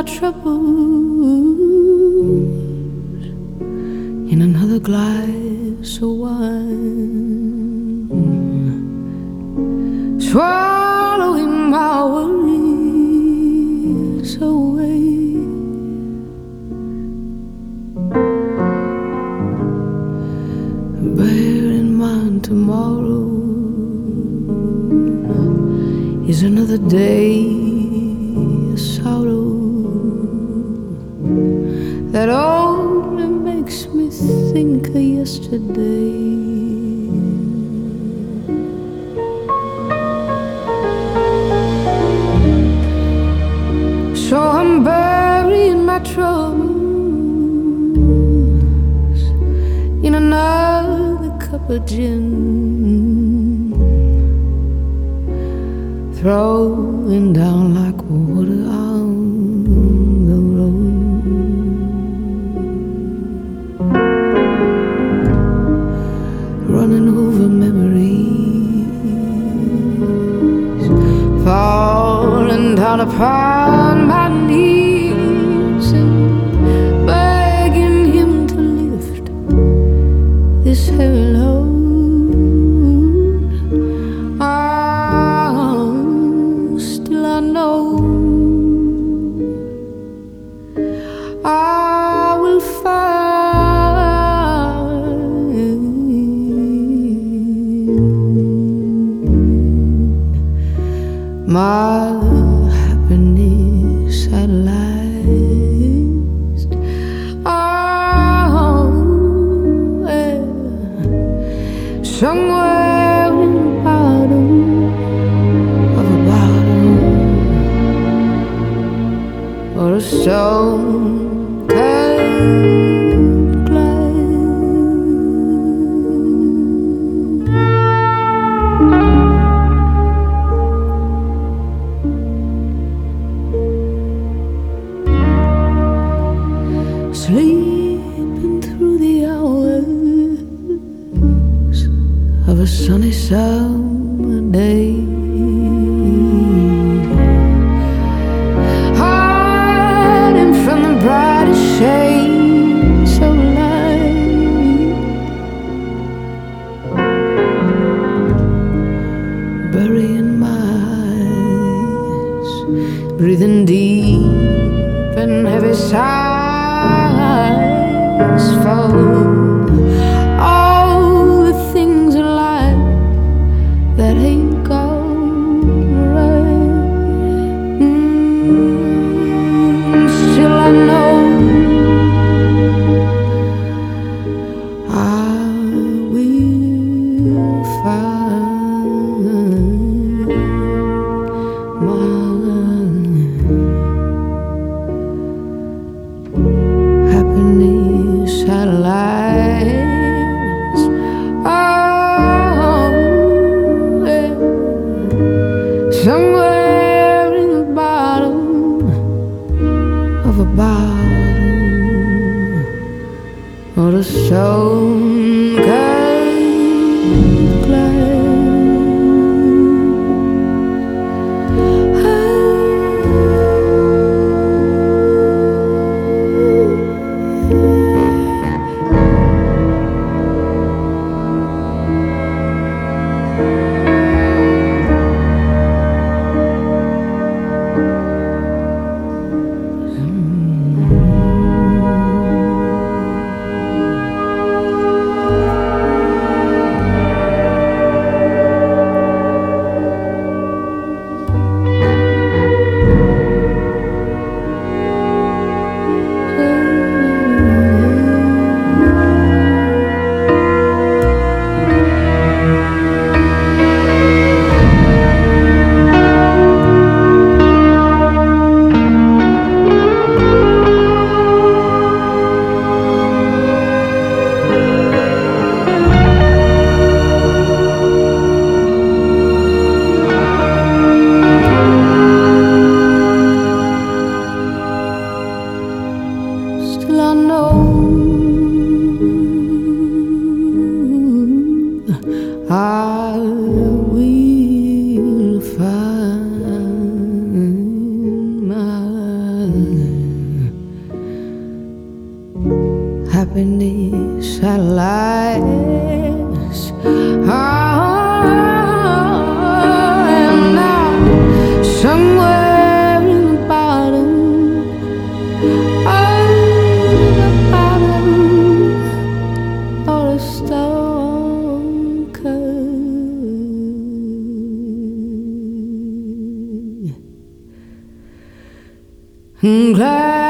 my troubles in another glass of wine, swallowing my worries away. Bear in mind tomorrow is another day of sorrow that only makes me think of yesterday. So I'm burying my troubles in another cup of gin, throwing down like water on the road. Running over memories, falling down upon my knees and begging him to lift this heavy load. Still I know I will find my happiness at last. Oh, yeah. Somewhere in the bottom of a bottle or a stone cold glass. Sleeping through the hours of a sunny summer day, hiding from the brightest shades of light, burying my eyes, breathing deep and heavy sighs for all the things in life that ain't gone right. Still I know I will find my happiness at last. Oh, yeah. Somewhere in the bottom of a bottle or a stone cold glass. happiness that lies. And now somewhere in the bottom of the bottom of the stone curve,